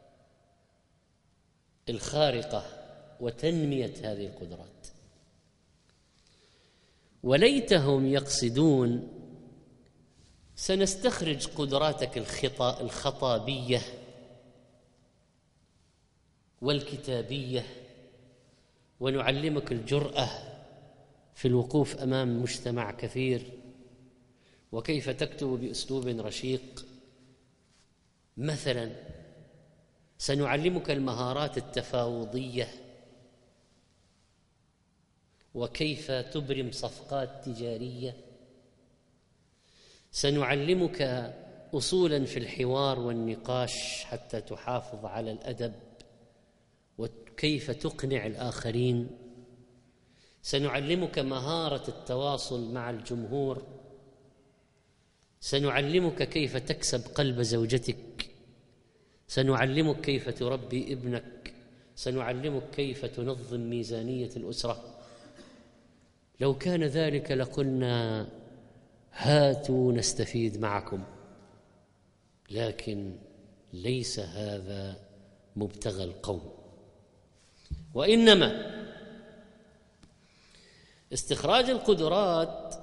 الخارقة وتنمية هذه القدرات. وليتهم يقصدون: سنستخرج قدراتك الخطا الخطابية والكتابية، ونعلمك الجرأة في الوقوف أمام مجتمع كثير وكيف تكتب بأسلوب رشيق. مثلا سنعلمك المهارات التفاوضية وكيف تبرم صفقات تجارية. سنعلمك أصولا في الحوار والنقاش حتى تحافظ على الأدب وكيف تقنع الآخرين. سنعلمك مهارة التواصل مع الجمهور. سنعلمك كيف تكسب قلب زوجتك. سنعلمك كيف تربي ابنك. سنعلمك كيف تنظم ميزانية الأسرة. لو كان ذلك لقلنا هاتوا نستفيد معكم، لكن ليس هذا مبتغى القوم، وإنما استخراج القدرات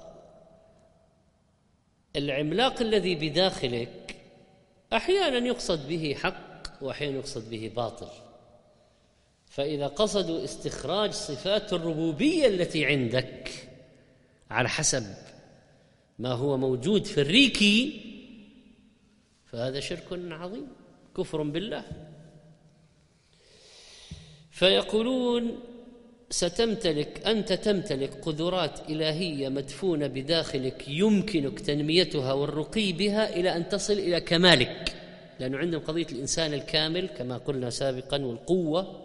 العملاق الذي بداخلك أحيانا يقصد به حق وأحيانا يقصد به باطل. فإذا قصدوا استخراج صفات الربوبية التي عندك على حسب ما هو موجود في الريكي فهذا شرك عظيم، كفر بالله. فيقولون ستمتلك أنت تمتلك قدرات إلهية مدفونة بداخلك يمكنك تنميتها والرقي بها إلى أن تصل إلى كمالك، لأنه عندهم قضية الإنسان الكامل كما قلنا سابقا، والقوة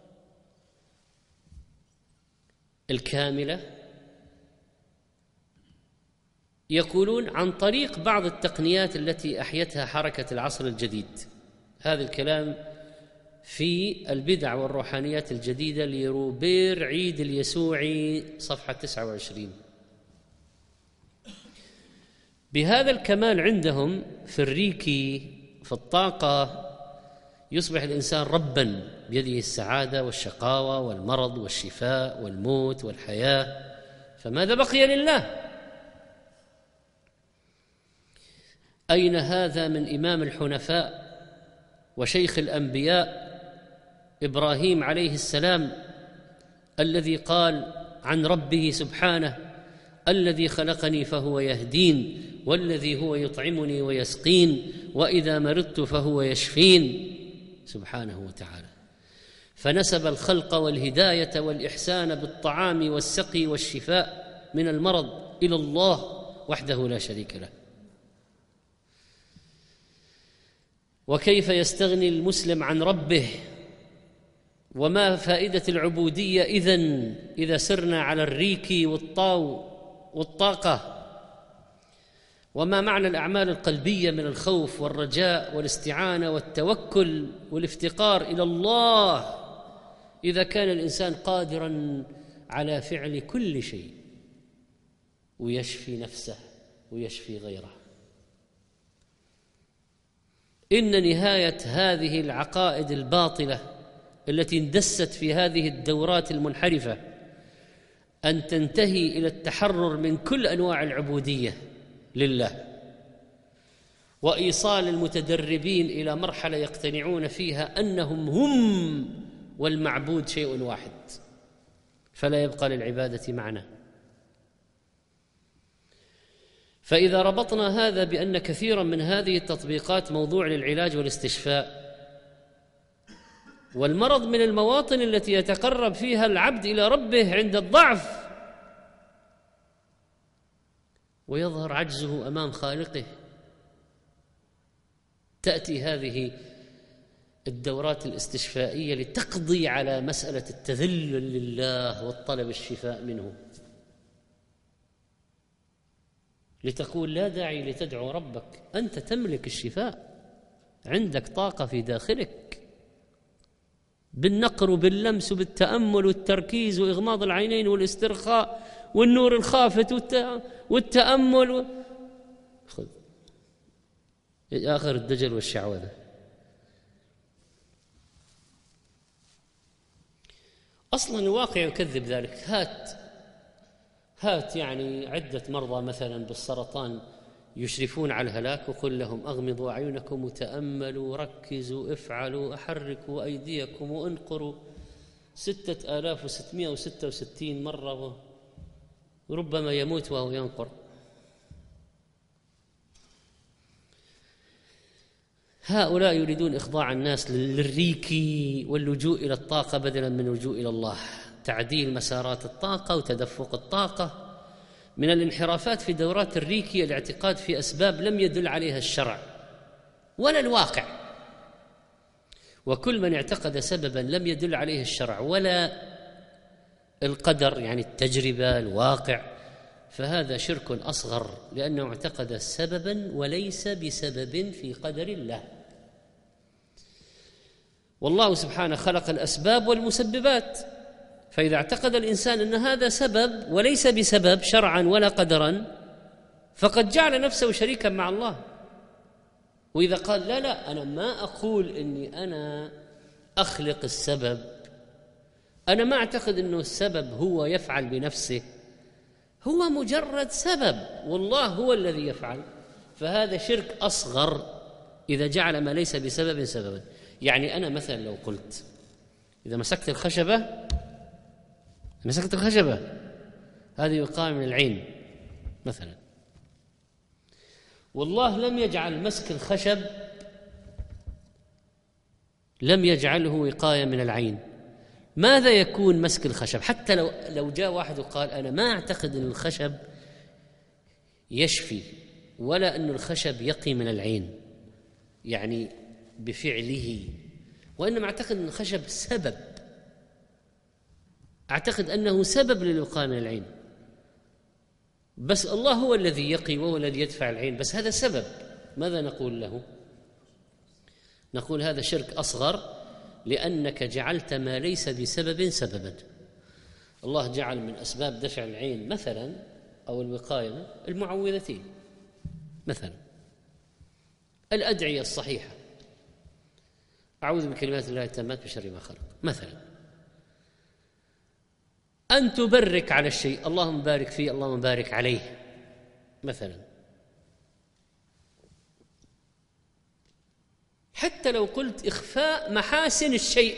الكاملة. يقولون عن طريق بعض التقنيات التي أحيتها حركة العصر الجديد. هذا الكلام في البدع والروحانيات الجديدة لروبير عيد اليسوعي صفحة تسعة وعشرين. بهذا الكمال عندهم في الريكي في الطاقة يصبح الإنسان رباً بيده السعادة والشقاوة والمرض والشفاء والموت والحياة، فماذا بقي لله؟ أين هذا من إمام الحنفاء وشيخ الأنبياء إبراهيم عليه السلام الذي قال عن ربه سبحانه: الذي خلقني فهو يهدين، والذي هو يطعمني ويسقين، وإذا مرضت فهو يشفين، سبحانه وتعالى. فنسب الخلق والهداية والإحسان بالطعام والسقي والشفاء من المرض إلى الله وحده لا شريك له. وكيف يستغني المسلم عن ربه؟ وما فائدة العبودية إذن إذا سرنا على الريكي والطاو والطاقة؟ وما معنى الأعمال القلبية من الخوف والرجاء والاستعانة والتوكل والافتقار إلى الله إذا كان الإنسان قادراً على فعل كل شيء ويشفي نفسه ويشفي غيره؟ إن نهاية هذه العقائد الباطلة التي اندست في هذه الدورات المنحرفة أن تنتهي إلى التحرر من كل أنواع العبودية لله، وإيصال المتدربين إلى مرحلة يقتنعون فيها أنهم هم والمعبود شيء واحد، فلا يبقى للعبادة معنى. فإذا ربطنا هذا بأن كثيرا من هذه التطبيقات موضوع للعلاج والاستشفاء، والمرض من المواطن التي يتقرب فيها العبد إلى ربه عند الضعف ويظهر عجزه أمام خالقه، تأتي هذه الدورات الاستشفائية لتقضي على مسألة التذلل لله والطلب الشفاء منه، لتقول لا داعي لتدعو ربك، أنت تملك الشفاء، عندك طاقة في داخلك بالنقر وباللمس وبالتأمل والتركيز وإغماض العينين والاسترخاء والنور الخافت والتأمل و... خذ آخر الدجل والشعوذة. أصلا الواقع يكذب ذلك. هات هات يعني عدة مرضى مثلا بالسرطان يشرفون على الهلاك وقل لهم أغمضوا أعينكم وتأملوا ركزوا افعلوا أحركوا أيديكم وانقروا ستة آلاف وستمائة وستة وستين مرة وربما يموت وهو ينقر. هؤلاء يريدون إخضاع الناس للريكي واللجوء إلى الطاقة بدلا من اللجوء إلى الله، تعديل مسارات الطاقة وتدفق الطاقة. من الانحرافات في دورات الريكي الاعتقاد في أسباب لم يدل عليها الشرع ولا الواقع، وكل من اعتقد سببا لم يدل عليه الشرع ولا القدر يعني التجربة الواقع فهذا شرك أصغر، لأنه اعتقد سببا وليس بسبب في قدر الله. والله سبحانه خلق الأسباب والمسببات، فإذا اعتقد الإنسان أن هذا سبب وليس بسبب شرعا ولا قدرا فقد جعل نفسه شريكا مع الله. وإذا قال لا لا أنا ما أقول أني أنا أخلق السبب، أنا ما أعتقد أنه السبب هو يفعل بنفسه، هو مجرد سبب والله هو الذي يفعل، فهذا شرك أصغر إذا جعل ما ليس بسبب سببا. يعني أنا مثلا لو قلت إذا مسكت الخشبة مسكت الخشبة هذه يقال من العين مثلا، والله لم يجعل مسك الخشب لم يجعله وقاية من العين، ماذا يكون مسك الخشب؟ حتى لو لو جاء واحد وقال أنا ما أعتقد أن الخشب يشفي ولا أن الخشب يقي من العين يعني بفعله، وإنما أعتقد أن الخشب سبب، أعتقد أنه سبب للوقاية من العين، بس الله هو الذي يقي وهو الذي يدفع العين، بس هذا سبب، ماذا نقول له؟ نقول هذا شرك أصغر لأنك جعلت ما ليس بسبب سببا. الله جعل من أسباب دفع العين مثلا أو الوقاية المعوذتين مثلا، الأدعية الصحيحة أعوذ بكلمات الله التامات من شر ما خلق مثلا، أن تبرك على الشيء اللهم بارك فيه اللهم بارك عليه مثلا. حتى لو قلت إخفاء محاسن الشيء،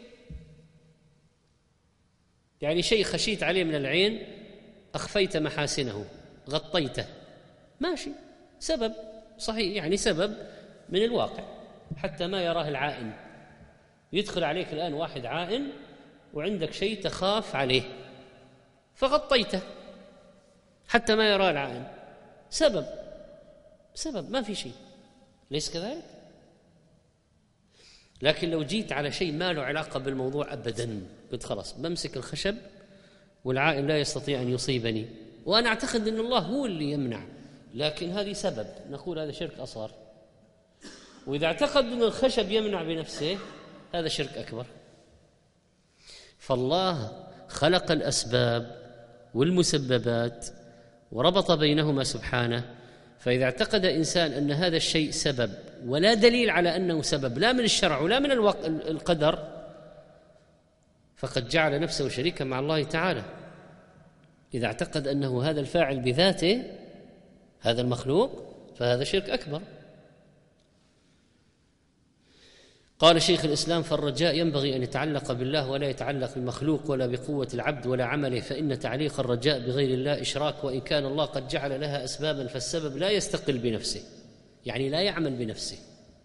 يعني شيء خشيت عليه من العين أخفيت محاسنه غطيته ماشي، سبب صحيح يعني سبب من الواقع حتى ما يراه العائن. يدخل عليك الآن واحد عائن وعندك شيء تخاف عليه فغطيته حتى ما يراه العائن، سبب سبب ما في شيء، ليس كذلك؟ لكن لو جيت على شيء ما له علاقة بالموضوع أبدا، قلت خلاص بمسك الخشب والعائن لا يستطيع أن يصيبني وأنا أعتقد أن الله هو اللي يمنع، لكن هذه سبب، نقول هذا شرك أصغر. وإذا اعتقد أن الخشب يمنع بنفسه هذا شرك أكبر. فالله خلق الأسباب والمسببات وربط بينهما سبحانه، فإذا اعتقد إنسان أن هذا الشيء سبب ولا دليل على أنه سبب لا من الشرع ولا من القدر فقد جعل نفسه شريكا مع الله تعالى. إذا اعتقد أنه هذا الفاعل بذاته هذا المخلوق فهذا شرك أكبر. قال شيخ الإسلام فالرجاء ينبغي أن يتعلق بالله ولا يتعلق بالمخلوق ولا بقوة العبد ولا عمله، فإن تعليق الرجاء بغير الله إشراك، وإن كان الله قد جعل لها أسبابا فالسبب لا يستقل بنفسه يعني لا يعمل بنفسه،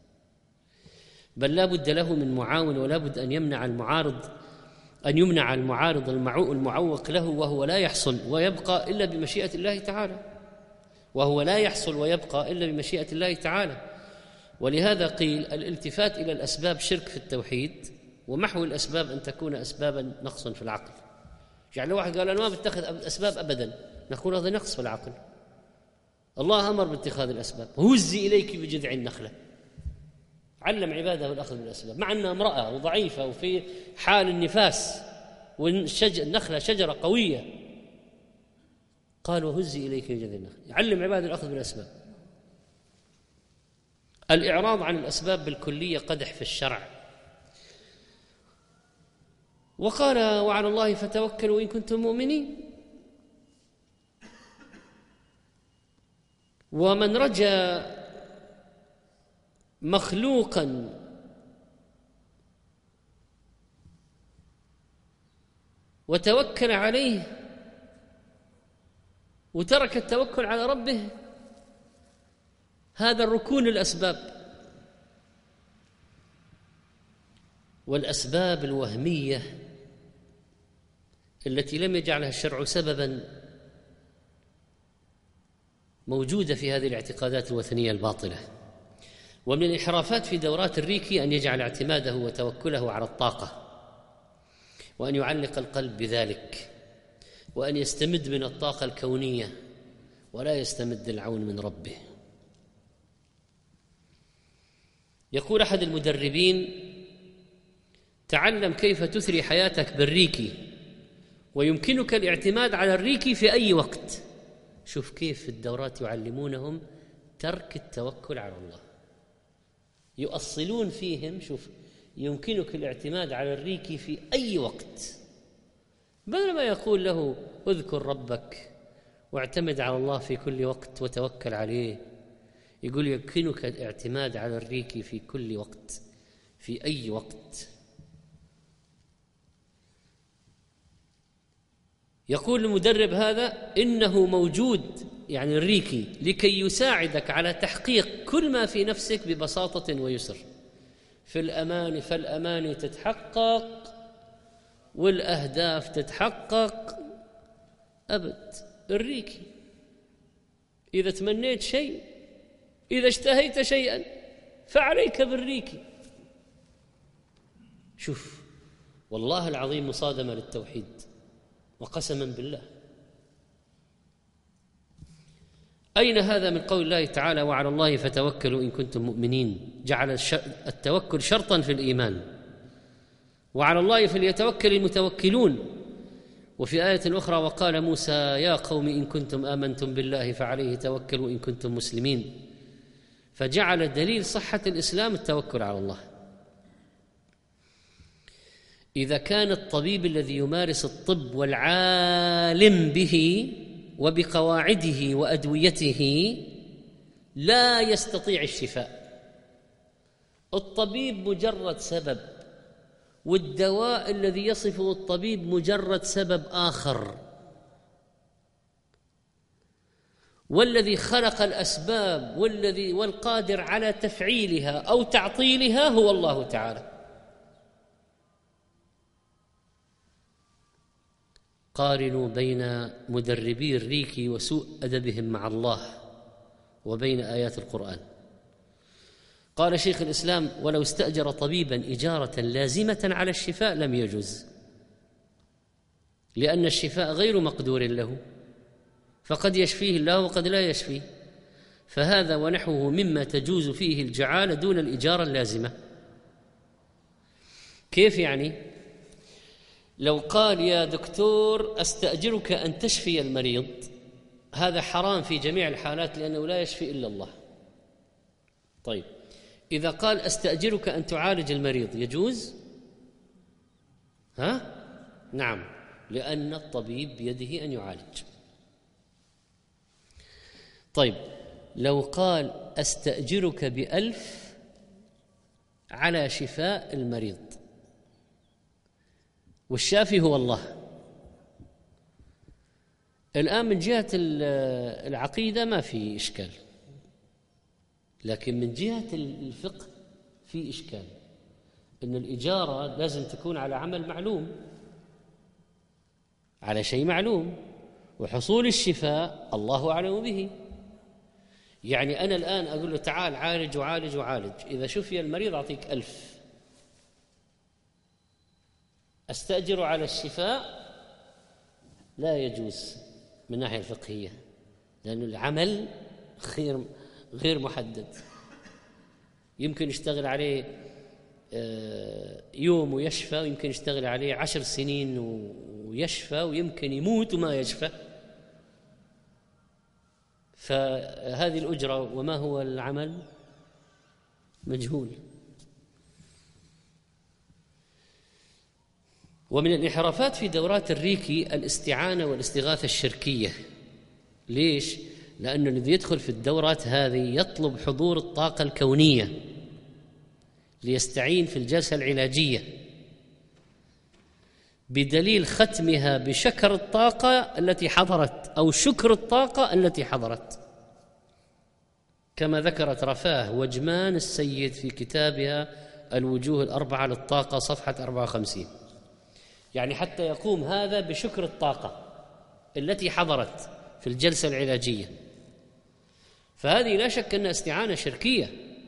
بل لا بد له من معاون ولا بد أن يمنع المعارض أن يمنع المعارض المعوق له، وهو لا يحصل ويبقى إلا بمشيئة الله تعالى وهو لا يحصل ويبقى إلا بمشيئة الله تعالى. ولهذا قيل الالتفات إلى الأسباب شرك في التوحيد، ومحو الأسباب أن تكون أسبابا نقص في العقل. يعني لو واحد قال أنا ما بتخذ أسباب أبدا نقول هذا نقص في العقل. الله أمر باتخاذ الأسباب، هزي إليك بجذع النخلة، علم عباده الأخذ بالأسباب، مع أنها امرأة وضعيفة وفي حال النفاس والنخلة شجرة قوية، قال وهزي إليك بجذع النخلة، علم عباده الأخذ بالأسباب. الإعراض عن الأسباب بالكلية قدح في الشرع. وقال وعلى الله فتوكلوا إن كنتم مؤمنين. ومن رجا مخلوقا وتوكل عليه وترك التوكل على ربه هذا الركون الأسباب، والأسباب الوهمية التي لم يجعلها الشرع سببا موجودة في هذه الاعتقادات الوثنية الباطلة. ومن الانحرافات في دورات الريكي أن يجعل اعتماده وتوكله على الطاقة، وأن يعلق القلب بذلك، وأن يستمد من الطاقة الكونية ولا يستمد العون من ربه. يقول أحد المدربين: تعلم كيف تثري حياتك بالريكي، ويمكنك الاعتماد على الريكي في أي وقت. شوف كيف في الدورات يعلمونهم ترك التوكل على الله، يؤصلون فيهم شوف يمكنك الاعتماد على الريكي في أي وقت، بدل ما يقول له اذكر ربك واعتمد على الله في كل وقت وتوكل عليه، يقول يمكنك الاعتماد على الريكي في كل وقت في أي وقت. يقول المدرب هذا إنه موجود، يعني الريكي، لكي يساعدك على تحقيق كل ما في نفسك ببساطة ويسر. في الأماني فالأماني تتحقق والأهداف تتحقق أبد. الريكي إذا تمنيت شيء، إذا اشتهيت شيئا فعليك بالريكي. شوف والله العظيم مصادمة للتوحيد وقسما بالله. أين هذا من قول الله تعالى وعلى الله فتوكلوا إن كنتم مؤمنين؟ جعل التوكل شرطا في الإيمان، وعلى الله فليتوكل المتوكلون. وفي آية أخرى وقال موسى يا قوم إن كنتم آمنتم بالله فعليه توكلوا إن كنتم مسلمين. فجعل دليل صحة الإسلام التوكل على الله. إذا كان الطبيب الذي يمارس الطب والعالم به وبقواعده وأدويته لا يستطيع الشفاء، الطبيب مجرد سبب، والدواء الذي يصفه الطبيب مجرد سبب آخر، والذي خلق الأسباب والذي والقادر على تفعيلها أو تعطيلها هو الله تعالى. قارنوا بين مدربي الريكي وسوء أدبهم مع الله وبين آيات القرآن. قال شيخ الإسلام ولو استأجر طبيبا إجارة لازمة على الشفاء لم يجوز، لأن الشفاء غير مقدور له، فقد يشفيه الله وقد لا يشفيه، فهذا ونحوه مما تجوز فيه الجعالة دون الإجارة اللازمة. كيف يعني؟ لو قال يا دكتور أستأجرك أن تشفي المريض، هذا حرام في جميع الحالات لأنه لا يشفي إلا الله. طيب إذا قال أستأجرك أن تعالج المريض يجوز؟ ها؟ نعم، لأن الطبيب بيده أن يعالج. طيب لو قال أستأجرك بألف على شفاء المريض والشافي هو الله، الآن من جهة العقيدة ما في إشكال، لكن من جهة الفقه في إشكال، إن الإجارة لازم تكون على عمل معلوم، على شيء معلوم، وحصول الشفاء الله أعلم به. يعني أنا الآن أقول له تعال عالج وعالج وعالج، إذا شفي المريض أعطيك ألف، أستأجر على الشفاء لا يجوز من الناحية الفقهية، لأن العمل غير غير محدد، يمكن يشتغل عليه يوم ويشفى، ويمكن يشتغل عليه عشر سنين ويشفى، ويمكن يموت وما يشفى. فهذه الأجرة وما هو العمل مجهول. ومن الانحرافات في دورات الريكي الاستعانة والاستغاثة الشركية. ليش؟ لأن الذي يدخل في الدورات هذه يطلب حضور الطاقة الكونية ليستعين في الجلسة العلاجية، بدليل ختمها بشكر الطاقة التي حضرت أو شكر الطاقة التي حضرت، كما ذكرت رفاه وجمان السيد في كتابها الوجوه الأربعة للطاقة صفحة أربعة وخمسين. يعني حتى يقوم هذا بشكر الطاقة التي حضرت في الجلسة العلاجية، فهذه لا شك أنها استعانة شركية.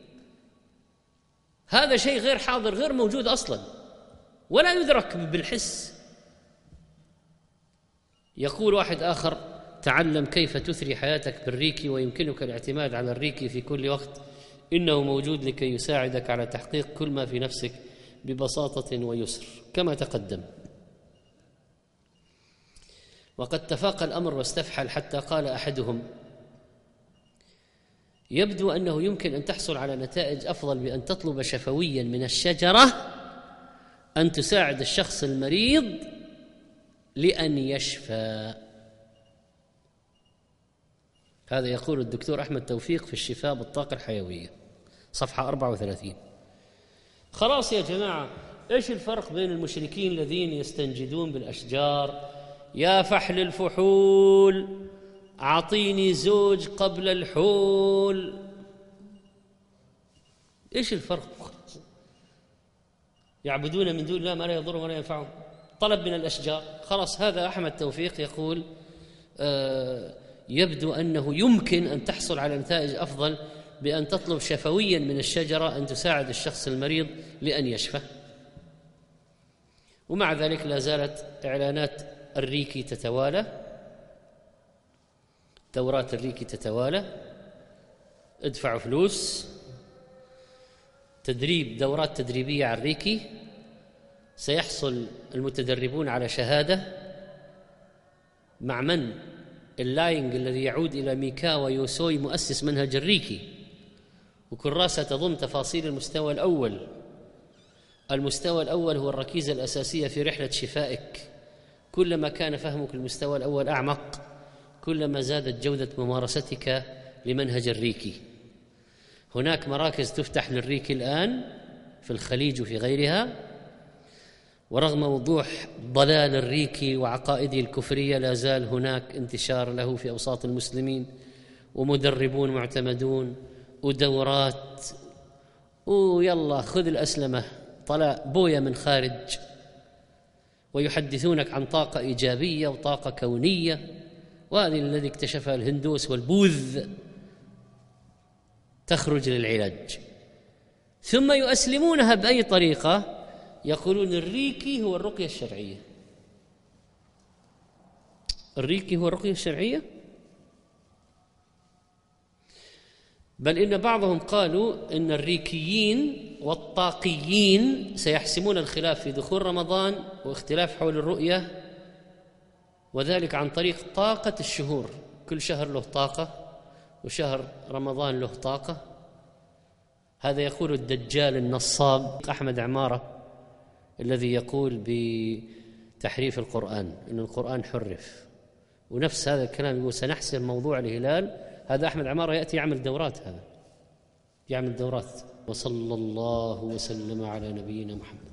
هذا شيء غير حاضر، غير موجود أصلا، ولا يدرك بالحس. يقول واحد آخر: تعلم كيف تثري حياتك بالريكي، ويمكنك الاعتماد على الريكي في كل وقت، إنه موجود لكي يساعدك على تحقيق كل ما في نفسك ببساطة ويسر كما تقدم. وقد تفاقى الأمر واستفحل حتى قال أحدهم: يبدو أنه يمكن أن تحصل على نتائج أفضل بأن تطلب شفويا من الشجرة أن تساعد الشخص المريض لأن يشفى. هذا يقول الدكتور أحمد توفيق في الشفاء بالطاقة الحيوية صفحة أربعة وثلاثين. خلاص يا جماعة، إيش الفرق بين المشركين الذين يستنجدون بالأشجار؟ يا فحل الفحول أعطيني زوج قبل الحول. إيش الفرق؟ يعبدون من دون الله ما لا يضرهم ولا ينفعهم. طلب من الأشجار. خلاص، هذا أحمد توفيق يقول آه يبدو أنه يمكن أن تحصل على نتائج أفضل بأن تطلب شفويا من الشجرة أن تساعد الشخص المريض لأن يشفى. ومع ذلك لا زالت إعلانات الريكي تتوالى، دورات الريكي تتوالى، ادفعوا فلوس، تدريب، دورات تدريبية على الريكي، سيحصل المتدربون على شهادة مع من؟ اللاينج الذي يعود إلى ميكاوا يوسوي مؤسس منهج الريكي، وكراسة تضم تفاصيل المستوى الأول. المستوى الأول هو الركيزة الأساسية في رحلة شفائك. كلما كان فهمك المستوى الأول أعمق، كلما زادت جودة ممارستك لمنهج الريكي. هناك مراكز تفتح للريكي الآن في الخليج وفي غيرها، ورغم وضوح ضلال الريكي وعقائده الكفرية لا زال هناك انتشار له في أوساط المسلمين، ومدربون معتمدون ودورات، ويلا خذ الأسلمة طلع بويا من خارج، ويحدثونك عن طاقة إيجابية وطاقة كونية، وهذه الذي اكتشفها الهندوس والبوذ تخرج للعلاج، ثم يؤسلمونها بأي طريقة. يقولون الريكي هو الرقية الشرعية. الريكي هو الرقية الشرعية، بل إن بعضهم قالوا إن الريكيين والطاقيين سيحسمون الخلاف في دخول رمضان واختلاف حول الرؤية، وذلك عن طريق طاقة الشهور. كل شهر له طاقة، وشهر رمضان له طاقة. هذا يقول الدجال النصاب أحمد عمارة الذي يقول بتحريف القرآن، إن القرآن حرف، ونفس هذا الكلام يقول سنحسم موضوع الهلال. هذا أحمد عمارة يأتي يعمل دورات، هذا يعمل دورات. وصلى الله وسلم على نبينا محمد.